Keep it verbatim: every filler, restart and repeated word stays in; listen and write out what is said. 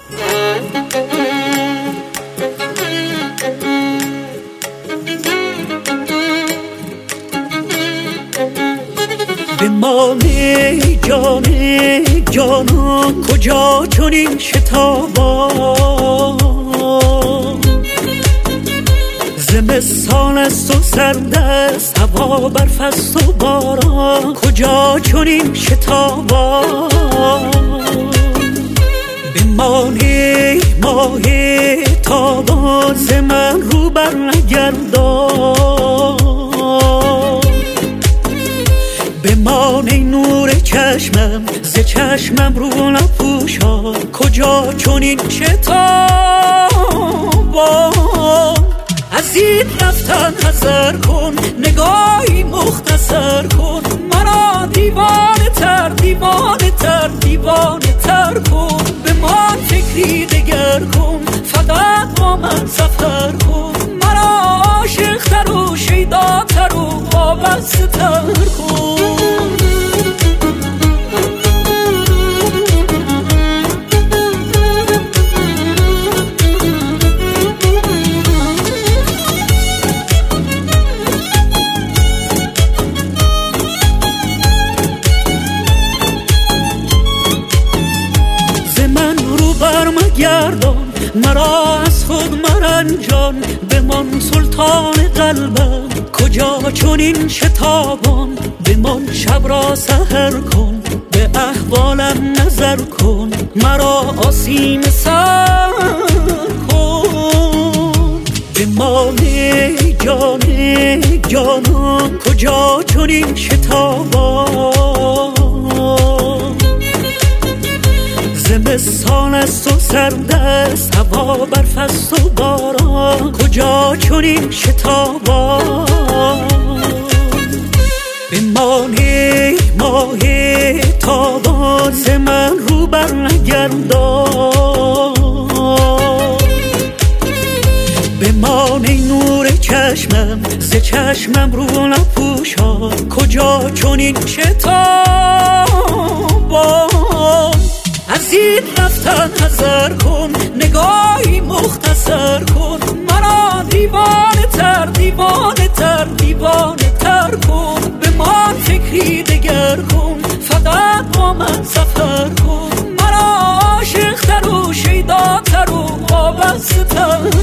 بمانه جانه جانان کجا چنین شتابان زمستان است و سرد است هوا برف است و باران کجا چنین شتابان بمانه ماه تابان ز من رو بر نگردان بمانه نور چشمم ز چشمم رو نپوشان کجا چنین شتابان از این رفتن حذر کن نگاهی مختصر کن مرا دیوانه تر دیوانه تر دیوانه تر کن به من فکری دگر کن فقط با من سفر کن مرا عاشق تر و شیدا تر و وابسته تر کن گردان مرا از خود مرنجان بمان سلطان قلبم کجا چنین شتابان بمان شب را سحر کن به احوالم نظر کن مرا آسین سر کن بمانه جانه جانان کجا چنین شتابان زمستان است و سرد است هوا برف است و باران کجا چنین شتابان بمانه ماه تابان ز من رو بر نگردان بمانه نور چشمم ز چشمم رو نپوشان کجا چنین شتابان از این رفتن حذر کن نگاهی مختصر کن مرا دیوانه تر دیوانه تر دیوانه تر کن به من فکری دگر کن فقط با من سفر کن مرا عاشق تر و شیدا تر و وابسته تر